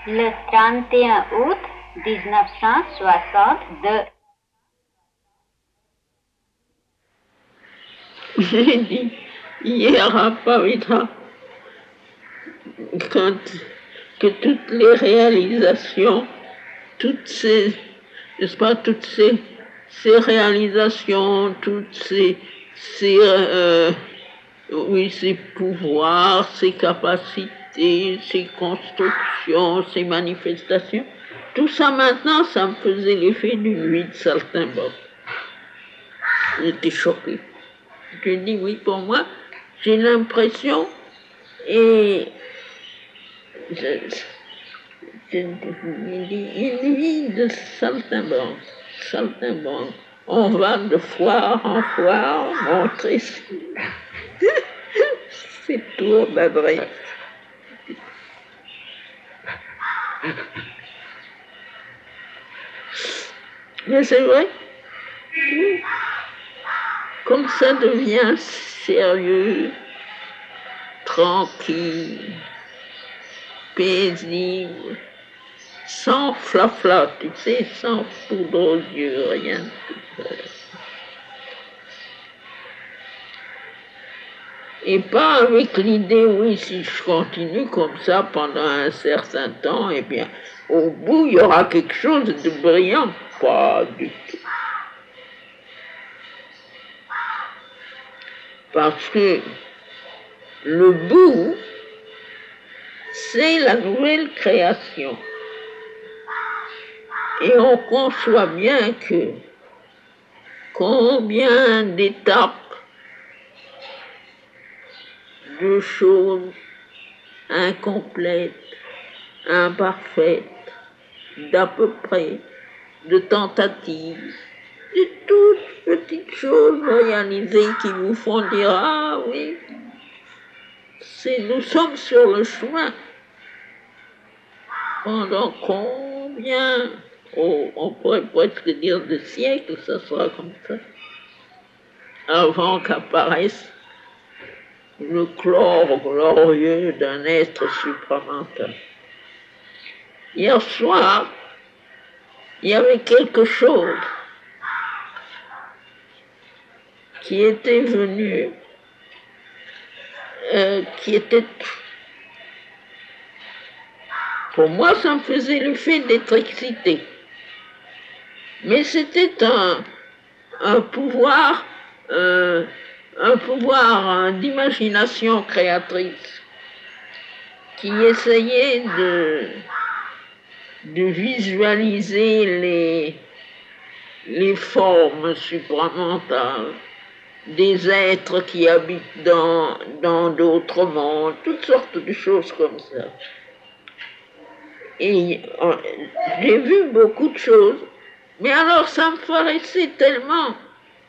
le 31 août 1962. J'ai dit hier à Pavitra que toutes les réalisations, toutes ces, n'est-ce pas, toutes ces réalisations, toutes oui, ces pouvoirs, ces capacités, ces constructions, ces manifestations, tout ça maintenant, ça me faisait l'effet d'une huile de saltimbanque. J'étais choquée. Je dis oui, pour moi, j'ai l'impression, et j'ai dit une vie de saltimbanque, saltimbanque. On va de foire en foire montrer ses tours d'adresse. Mais c'est vrai, comme ça devient sérieux, tranquille, paisible, sans flafla, tu sais, sans poudre aux yeux, rien de tout ça. Et pas avec l'idée, oui, si je continue comme ça pendant un certain temps, eh bien, au bout, il y aura quelque chose de brillant. Pas du tout. Parce que le bout, c'est la nouvelle création. Et on conçoit bien que combien d'étapes, de choses incomplètes, imparfaites, d'à peu près, de tentatives, de toutes petites choses réalisées qui vous font dire ah oui, nous sommes sur le chemin. Pendant combien, on pourrait presque dire de siècles, ça sera comme ça, avant qu'apparaisse le chlore glorieux d'un être supramental. Hier soir, il y avait quelque chose qui était venu, qui était... Pour moi, ça me faisait l'effet d'être excité. Mais c'était un pouvoir d'imagination créatrice qui essayait de visualiser les formes supramentales des êtres qui habitent dans d'autres mondes, toutes sortes de choses comme ça. Et j'ai vu beaucoup de choses, mais alors ça me paraissait tellement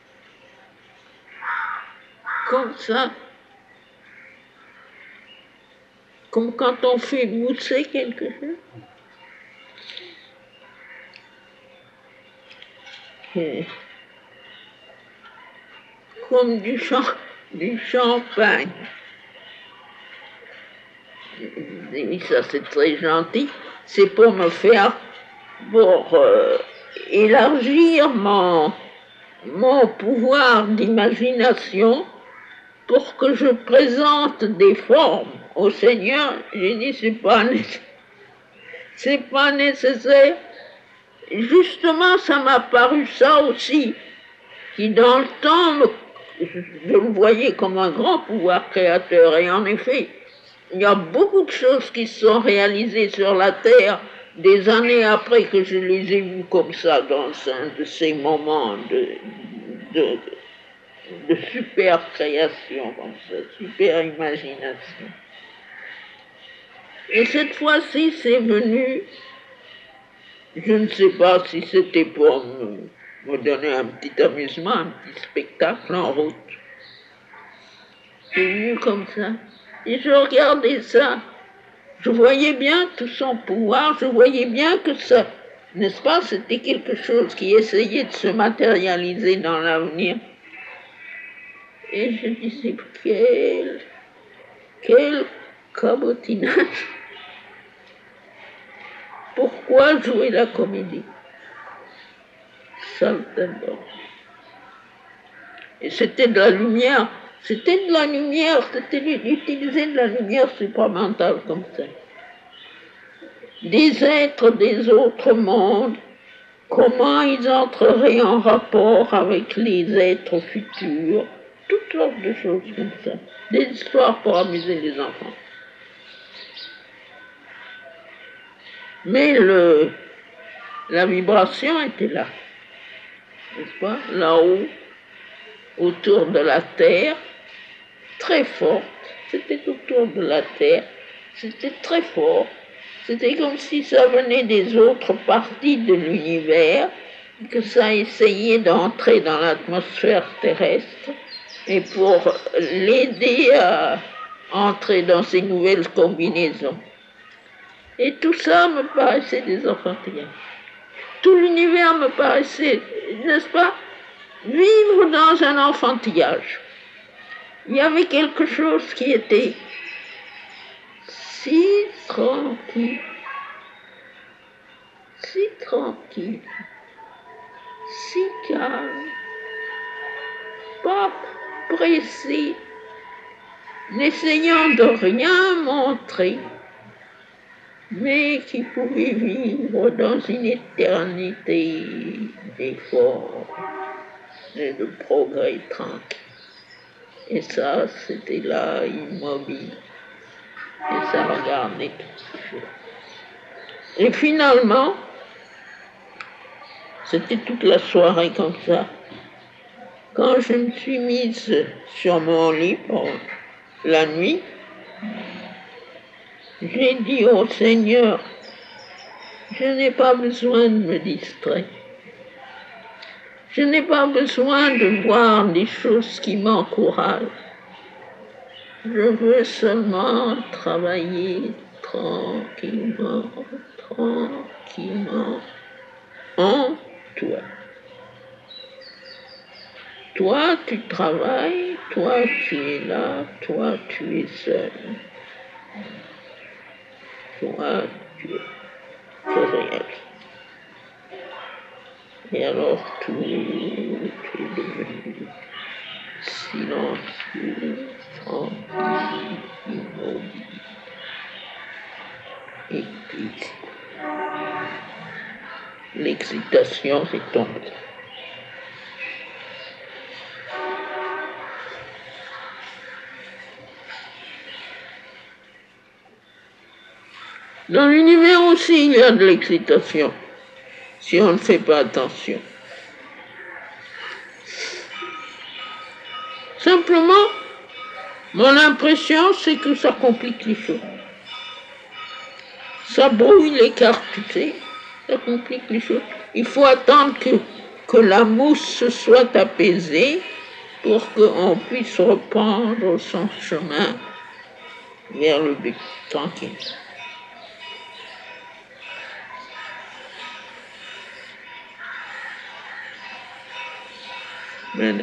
comme ça, comme quand on fait mousser quelque chose. Comme du champagne. Oui, ça c'est très gentil. C'est pour me faire, pour élargir mon pouvoir d'imagination, pour que je présente des formes au Seigneur. J'ai dit, c'est pas nécessaire. Justement, ça m'a paru ça aussi, qui dans le temps, je le voyais comme un grand pouvoir créateur. Et en effet, il y a beaucoup de choses qui se sont réalisées sur la Terre des années après que je les ai vues comme ça, dans un de ces moments de super création, comme ça, super imagination. Et cette fois-ci, c'est venu, je ne sais pas si c'était pour me donner un petit amusement, un petit spectacle en route. C'est venu comme ça. Et je regardais ça. Je voyais bien tout son pouvoir, je voyais bien que ça, n'est-ce pas, c'était quelque chose qui essayait de se matérialiser dans l'avenir. Et je disais, quel cabotinage. pourquoi jouer la comédie? Saltenborg. Et c'était de la lumière, c'était d'utiliser de la lumière supramentale comme ça. Des êtres des autres mondes, comment ils entreraient en rapport avec les êtres futurs, toutes sortes de choses comme ça. Des histoires pour amuser les enfants. Mais la vibration était là, n'est-ce pas? Là-haut, autour de la Terre, très forte. C'était autour de la Terre, c'était très fort. C'était comme si ça venait des autres parties de l'univers, que ça essayait d'entrer dans l'atmosphère terrestre, et pour l'aider à entrer dans ces nouvelles combinaisons. Et tout ça me paraissait des enfantillages. Tout l'univers me paraissait, n'est-ce pas, vivre dans un enfantillage. Il y avait quelque chose qui était si tranquille, si calme, pas pressé, n'essayant de rien montrer, mais qui pouvait vivre dans une éternité d'efforts et de progrès tranquille. Et ça, c'était là, immobile. Et ça regardait quelque chose. Et finalement, c'était toute la soirée comme ça. Quand je me suis mise sur mon lit pour la nuit, j'ai dit au Seigneur, je n'ai pas besoin de me distraire. Je n'ai pas besoin de voir des choses qui m'encouragent. Je veux seulement travailler tranquillement en toi. Toi, tu travailles, toi, tu es là, toi, tu es seul. Toi, tu es réel. Et alors tout est devenu silencieux, tranquille, immobile et puis l'excitation s'est tombée. Dans l'univers aussi, il y a de l'excitation, si on ne fait pas attention. Simplement, mon impression, c'est que ça complique les choses. Ça brouille les cartes, tu sais, ça complique les choses. Il faut attendre que la mousse se soit apaisée pour qu'on puisse reprendre son chemin vers le but, tranquille. Voilà.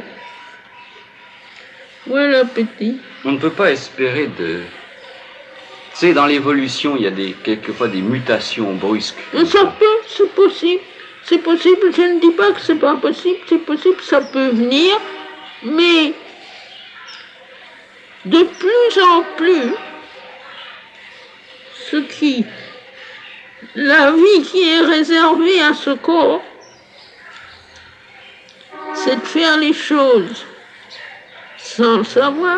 Voilà, petit. On ne peut pas espérer de... Tu sais, dans l'évolution, il y a quelquefois des mutations brusques. Ça peut, c'est possible. C'est possible, je ne dis pas que c'est pas possible, c'est possible, ça peut venir, mais de plus en plus, la vie qui est réservée à ce corps, c'est de faire les choses sans le savoir,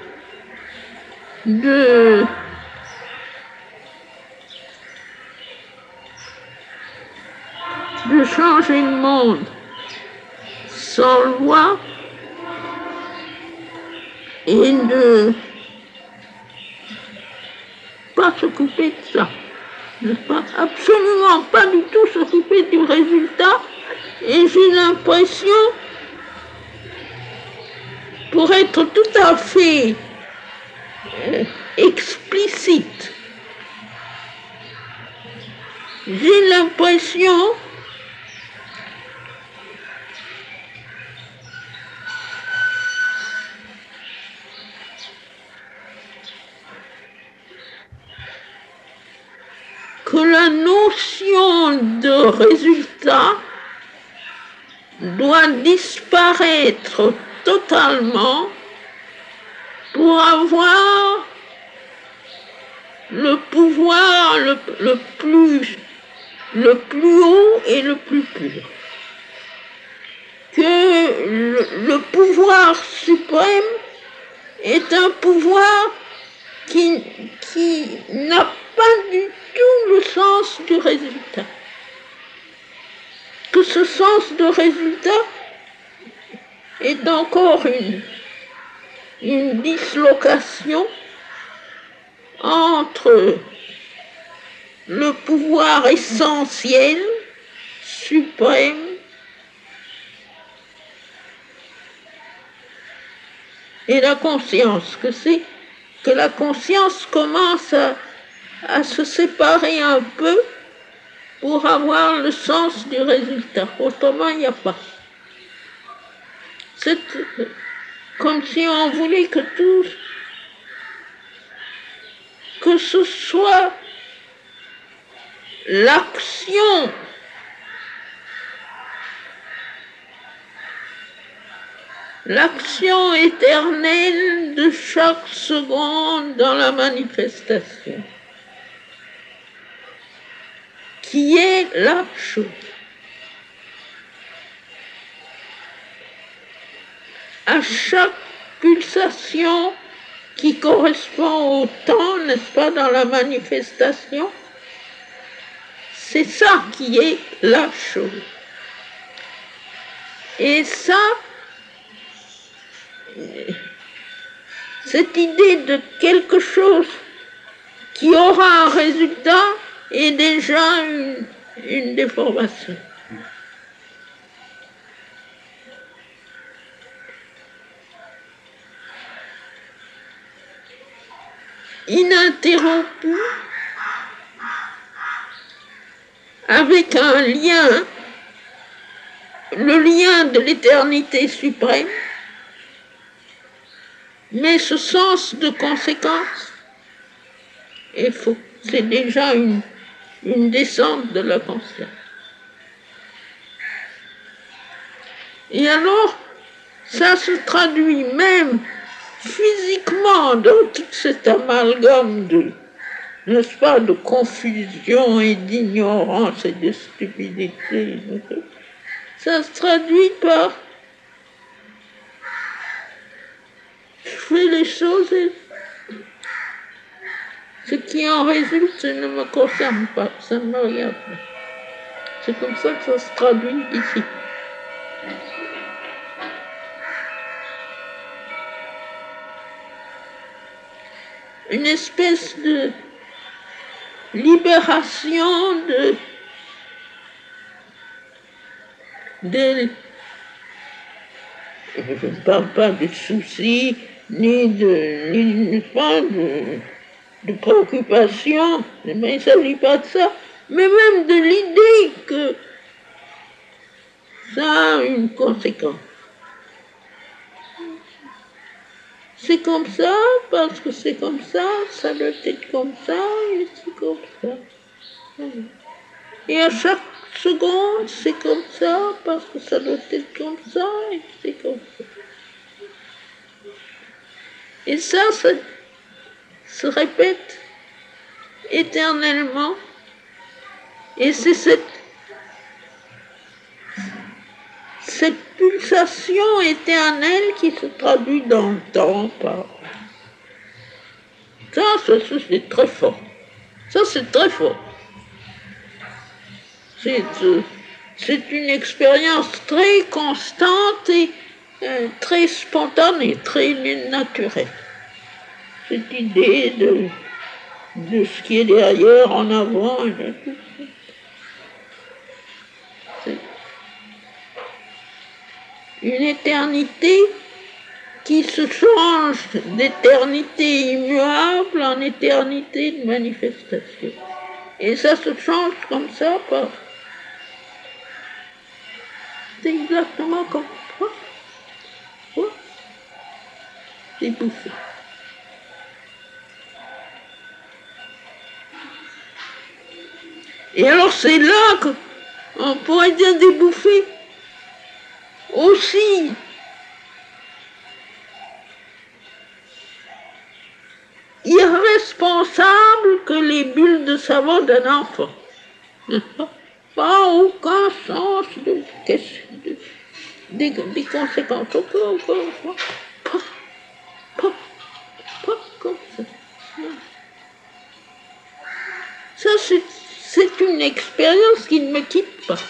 de changer le monde sans le voir et de pas s'occuper de ça, n'est-ce pas? Absolument pas du tout s'occuper du résultat. Et j'ai l'impression, pour être tout à fait explicite, j'ai l'impression que la notion de résultat doit disparaître totalement pour avoir le pouvoir le plus haut et le plus pur. Que le pouvoir suprême est un pouvoir qui n'a pas du tout le sens du résultat. Que ce sens de résultat est encore une dislocation entre le pouvoir essentiel, suprême, et la conscience, que la conscience commence à se séparer un peu pour avoir le sens du résultat. Autrement, il n'y a pas. C'est comme si on voulait que ce soit l'action éternelle de chaque seconde dans la manifestation, qui est la chose. À chaque pulsation qui correspond au temps, n'est-ce pas, dans la manifestation, c'est ça qui est la chose. Et ça, cette idée de quelque chose qui aura un résultat est déjà une déformation. Ininterrompu, avec un lien, le lien de l'éternité suprême, mais ce sens de conséquence est faux. C'est déjà une descente de la conscience. Et alors, ça se traduit même physiquement dans tout cet amalgame n'est-ce pas, de confusion et d'ignorance et de stupidité. Ça se traduit par je fais les choses et ce qui en résulte, ça ne me concerne pas, ça ne me regarde pas. C'est comme ça que ça se traduit ici. Une espèce de libération je ne parle pas de soucis, ni de préoccupation, mais il ne s'agit pas de ça, mais même de l'idée que ça a une conséquence. C'est comme ça, parce que c'est comme ça, ça doit être comme ça, et c'est comme ça. Et à chaque seconde, c'est comme ça, parce que ça doit être comme ça, et c'est comme ça. Et ça se répète éternellement. Et c'est cette pulsation éternelle qui se traduit dans le temps par... Ça c'est très fort. Ça, c'est très fort. C'est une expérience très constante et très spontanée, très naturelle. Cette idée de ce qui est derrière, en avant, et de tout. C'est une éternité qui se change d'éternité immuable en éternité de manifestation. Et ça se change comme ça par... C'est exactement comme ça. Ouais. C'est bouffé. Et alors c'est là qu'on pourrait dire des bouffées aussi irresponsables que les bulles de savon d'un enfant. Pas aucun sens des conséquences. Pas comme ça. Ça, c'est une expérience qui ne me quitte pas.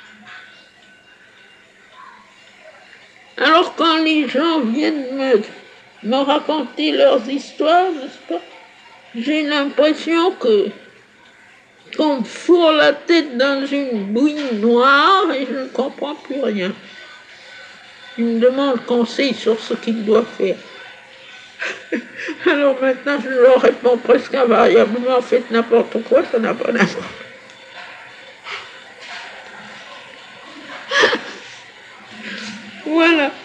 Alors quand les gens viennent me raconter leurs histoires, n'est-ce pas, j'ai l'impression qu'on me fourre la tête dans une bouillie noire et je ne comprends plus rien. Ils me demandent conseil sur ce qu'ils doivent faire. Alors maintenant, je leur réponds presque invariablement, faites n'importe quoi, ça n'a pas d'importance. Voilà.